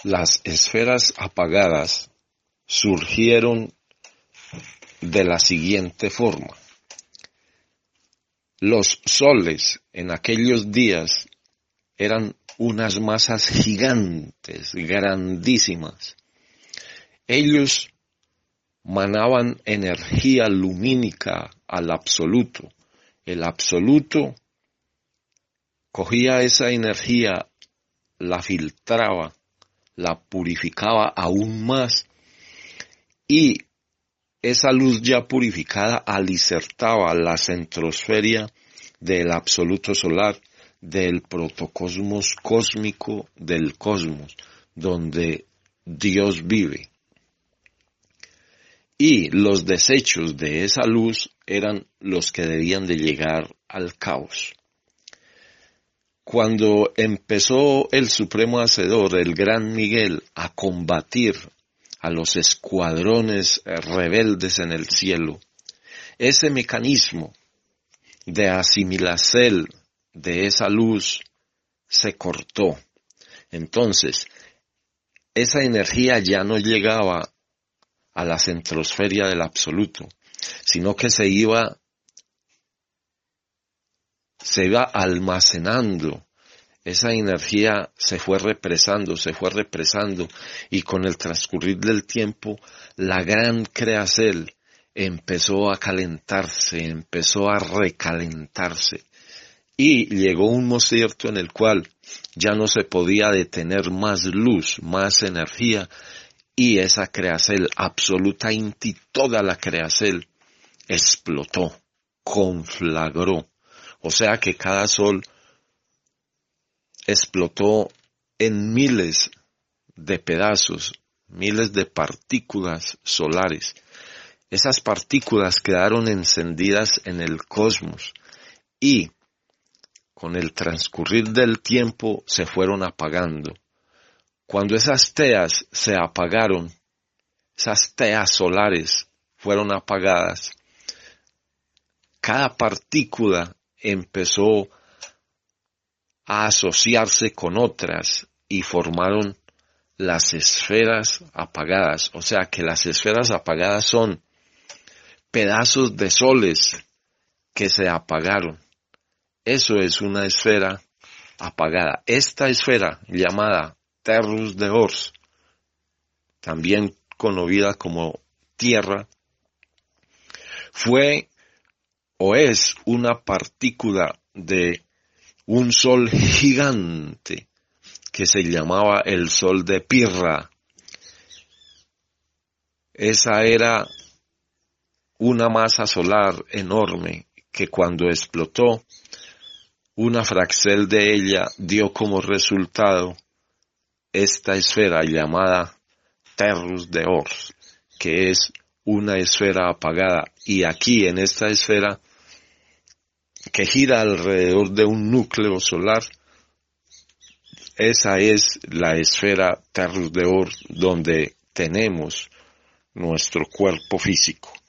Las esferas apagadas surgieron de la siguiente forma. Los soles en aquellos días eran unas masas gigantes, grandísimas. Ellos manaban energía lumínica al absoluto. El absoluto cogía esa energía, la filtraba, la purificaba aún más y esa luz ya purificada alicertaba la centrosfera del absoluto solar, del protocosmos cósmico del cosmos, donde Dios vive. Y los desechos de esa luz eran los que debían de llegar al caos. Cuando empezó el Supremo Hacedor, el Gran Miguel, a combatir a los escuadrones rebeldes en el cielo, ese mecanismo de asimilación de esa luz se cortó. Entonces, esa energía ya no llegaba a la centrosfera del absoluto, sino que se iba almacenando. Esa energía se fue represando, y con el transcurrir del tiempo, la gran creacel empezó a calentarse, empezó a recalentarse, y llegó un momento en el cual ya no se podía detener más luz, más energía, y esa creacel, absolutamente toda la creacel, explotó, conflagró. O sea que cada sol explotó en miles de pedazos, miles de partículas solares. Esas partículas quedaron encendidas en el cosmos y con el transcurrir del tiempo se fueron apagando. Cuando esas teas se apagaron, esas teas solares fueron apagadas, cada partícula empezó a asociarse con otras y formaron las esferas apagadas. O sea que las esferas apagadas son pedazos de soles que se apagaron. Eso es una esfera apagada. Esta esfera llamada Terrus de Ors, también conocida como tierra, fue o es una partícula de un sol gigante que se llamaba el sol de Pirra. Esa era una masa solar enorme que cuando explotó, una fracción de ella dio como resultado esta esfera llamada Terrus de Ors, que es una esfera apagada. Y aquí en esta esfera, que gira alrededor de un núcleo solar, esa es la esfera Terrus de Ors donde tenemos nuestro cuerpo físico.